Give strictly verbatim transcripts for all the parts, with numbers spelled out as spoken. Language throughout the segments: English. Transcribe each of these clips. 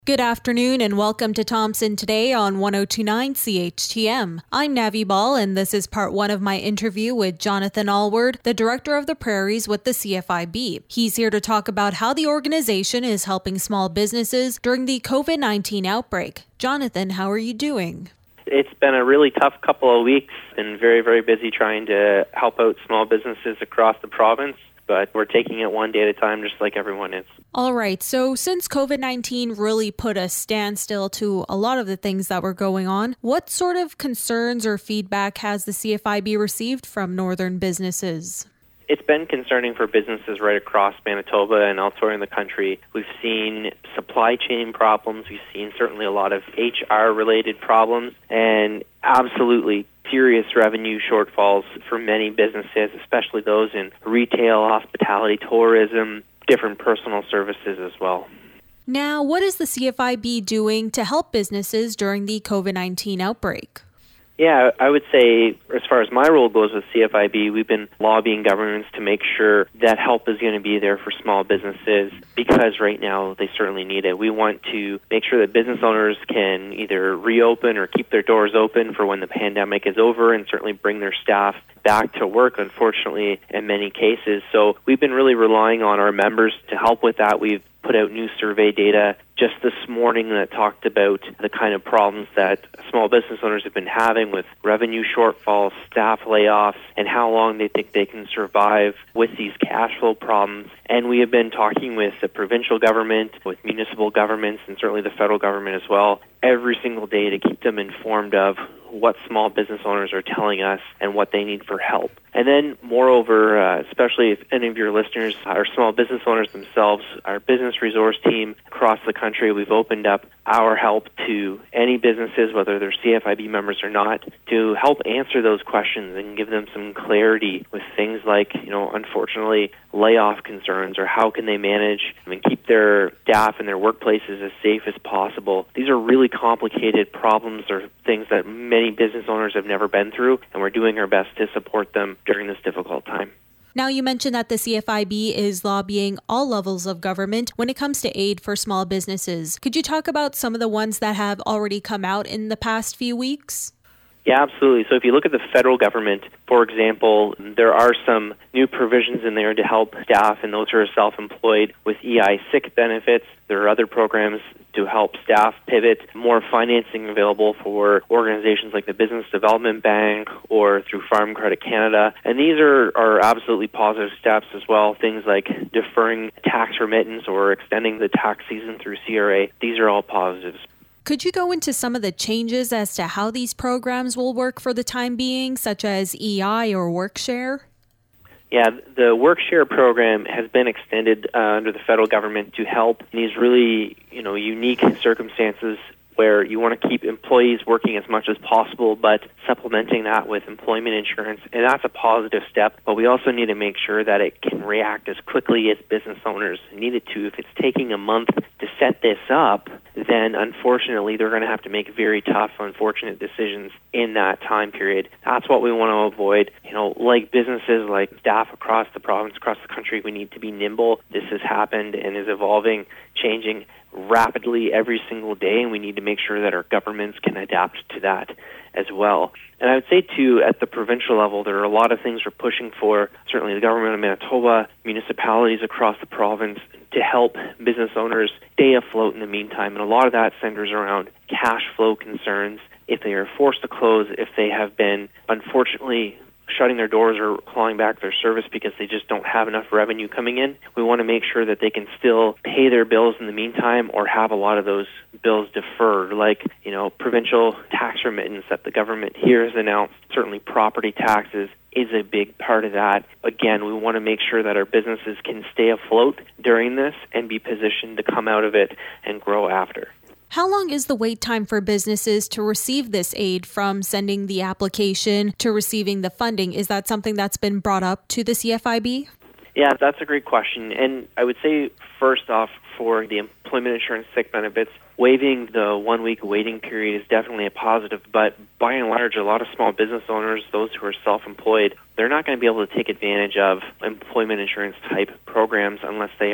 Good afternoon and welcome to Thompson Today on one oh two point nine C H T M. I'm Navi Ball and this is part one of my interview with Jonathan Alward, the Director of the Prairies with the C F I B. He's here to talk about how the organization is helping small businesses during the covid nineteen outbreak. Jonathan, how are you doing? It's been a really tough couple of weeks and very, very busy trying to help out small businesses across the province. But we're taking it one day at a time, just like everyone is. All right. So since covid nineteen really put a standstill to a lot of the things that were going on, what sort of concerns or feedback has the C F I B received from northern businesses? It's been concerning for businesses right across Manitoba and elsewhere in the country. We've seen supply chain problems. We've seen certainly a lot of H R-related problems and absolutely serious revenue shortfalls for many businesses, especially those in retail, hospitality, tourism, different personal services as well. Now, what is the C F I B doing to help businesses during the covid nineteen outbreak? Yeah, I would say as far as my role goes with C F I B, we've been lobbying governments to make sure that help is going to be there for small businesses because right now they certainly need it. We want to make sure that business owners can either reopen or keep their doors open for when the pandemic is over and certainly bring their staff back to work, unfortunately, in many cases. So we've been really relying on our members to help with that. We've put out new survey data just this morning that talked about the kind of problems that small business owners have been having with revenue shortfalls, staff layoffs, and how long they think they can survive with these cash flow problems. And we have been talking with the provincial government, with municipal governments, and certainly the federal government as well, every single day to keep them informed of what small business owners are telling us and what they need for help. And then, moreover, uh, especially if any of your listeners are small business owners themselves, our business resource team across the country, we've opened up our help to any businesses, whether they're C F I B members or not, to help answer those questions and give them some clarity with things like, you know, unfortunately, layoff concerns or how can they manage and keep their staff and their workplaces as safe as possible. These are really complicated problems or things that many business owners have never been through, and we're doing our best to support them during this difficult time. Now, you mentioned that the C F I B is lobbying all levels of government when it comes to aid for small businesses. Could you talk about some of the ones that have already come out in the past few weeks? Yeah, absolutely. So if you look at the federal government, for example, there are some new provisions in there to help staff and those who are self-employed with E I sick benefits. There are other programs to help staff pivot, more financing available for organizations like the Business Development Bank or through Farm Credit Canada. And these are, are absolutely positive steps as well, things like deferring tax remittance or extending the tax season through C R A. These are all positives. Could you go into some of the changes as to how these programs will work for the time being, such as E I or WorkShare? Yeah, the WorkShare program has been extended uh, under the federal government to help in these really, you know, unique circumstances where you want to keep employees working as much as possible, but supplementing that with employment insurance. And that's a positive step, but we also need to make sure that it can react as quickly as business owners need it to. If it's taking a month to set this up, then unfortunately they're going to have to make very tough, unfortunate decisions in that time period. That's what we want to avoid. You know, like businesses, like staff across the province, across the country, we need to be nimble. This has happened and is evolving, changing rapidly every single day, and we need to make sure that our governments can adapt to that as well. And I would say, too, at the provincial level, there are a lot of things we're pushing for, certainly the government of Manitoba, municipalities across the province, to help business owners stay afloat in the meantime. And a lot of that centers around cash flow concerns. If they are forced to close, if they have been, unfortunately, shutting their doors or clawing back their service because they just don't have enough revenue coming in, we want to make sure that they can still pay their bills in the meantime or have a lot of those bills deferred, like, you know, provincial tax remittance that the government here has announced. Certainly property taxes is a big part of that. Again, we want to make sure that our businesses can stay afloat during this and be positioned to come out of it and grow after. How long is the wait time for businesses to receive this aid from sending the application to receiving the funding? Is that something that's been brought up to the C F I B? Yeah, that's a great question. And I would say, first off, for the employment insurance sick benefits, waiving the one-week waiting period is definitely a positive. But by and large, a lot of small business owners, those who are self-employed, they're not going to be able to take advantage of employment insurance type programs unless they are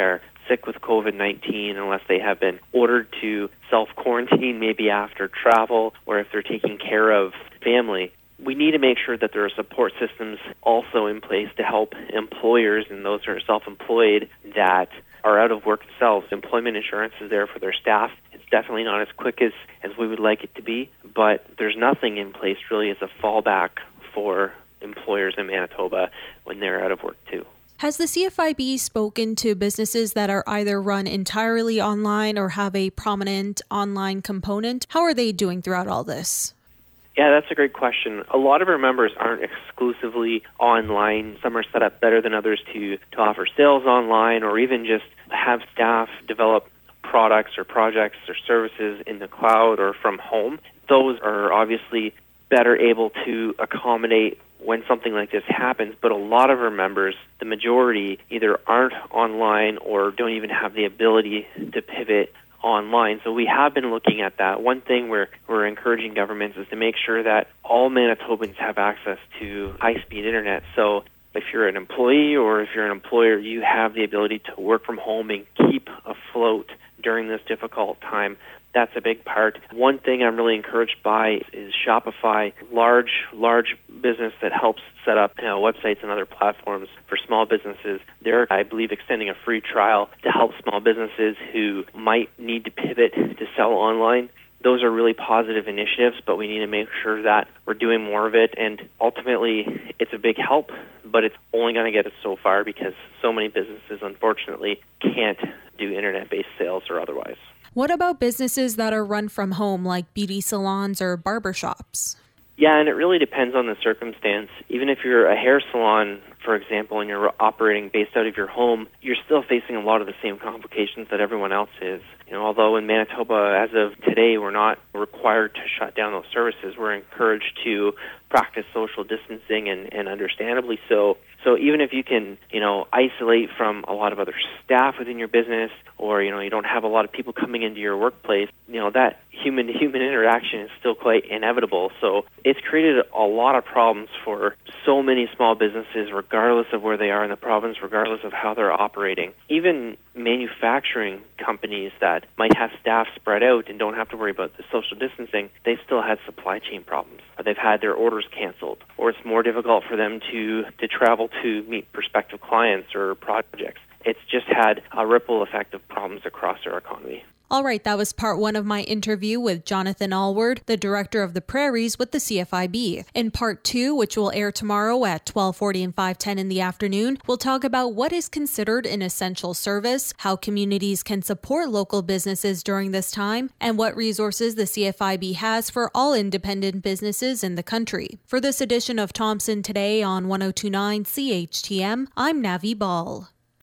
sick with COVID nineteen, unless they have been ordered to self-quarantine maybe after travel, or if they're taking care of family. We need to make sure that there are support systems also in place to help employers and those who are self-employed that are out of work themselves. Employment insurance is there for their staff. It's definitely not as quick as, as we would like it to be, but there's nothing in place really as a fallback for employers in Manitoba when they're out of work too. Has the C F I B spoken to businesses that are either run entirely online or have a prominent online component? How are they doing throughout all this? Yeah, that's a great question. A lot of our members aren't exclusively online. Some are set up better than others to, to offer sales online, or even just have staff develop products or projects or services in the cloud or from home. Those are obviously better able to accommodate when something like this happens, but a lot of our members, the majority, either aren't online or don't even have the ability to pivot online. So we have been looking at that. One thing we're, we're encouraging governments is to make sure that all Manitobans have access to high-speed internet. So if you're an employee or if you're an employer, you have the ability to work from home and keep afloat during this difficult time. That's a big part. One thing I'm really encouraged by is Shopify, large, large business that helps set up you know, websites and other platforms for small businesses. They're, I believe, extending a free trial to help small businesses who might need to pivot to sell online. Those are really positive initiatives, but we need to make sure that we're doing more of it. And ultimately, it's a big help, but it's only going to get us so far because so many businesses, unfortunately, can't do internet-based sales or otherwise. What about businesses that are run from home, like beauty salons or barbershops? Yeah, and it really depends on the circumstance. Even if you're a hair salon, for example, and you're operating based out of your home, you're still facing a lot of the same complications that everyone else is. You know, although in Manitoba, as of today, we're not required to shut down those services, we're encouraged to practice social distancing, and, and understandably so. So even if you can, you know, isolate from a lot of other staff within your business, or, you know, you don't have a lot of people coming into your workplace, you know, that human-to-human interaction is still quite inevitable. So it's created a lot of problems for so many small businesses, regardless of where they are in the province, regardless of how they're operating. Even manufacturing companies that might have staff spread out and don't have to worry about the social distancing, they've still had supply chain problems. Or they've had their orders canceled, or it's more difficult for them to, to travel to meet prospective clients or projects. It's just had a ripple effect of problems across our economy. All right, that was part one of my interview with Jonathan Alward, the director of the Prairies with the C F I B. In part two, which will air tomorrow at twelve forty and five ten in the afternoon, we'll talk about what is considered an essential service, how communities can support local businesses during this time, and what resources the C F I B has for all independent businesses in the country. For this edition of Thompson Today on one oh two point nine C H T M, I'm Navi Ball.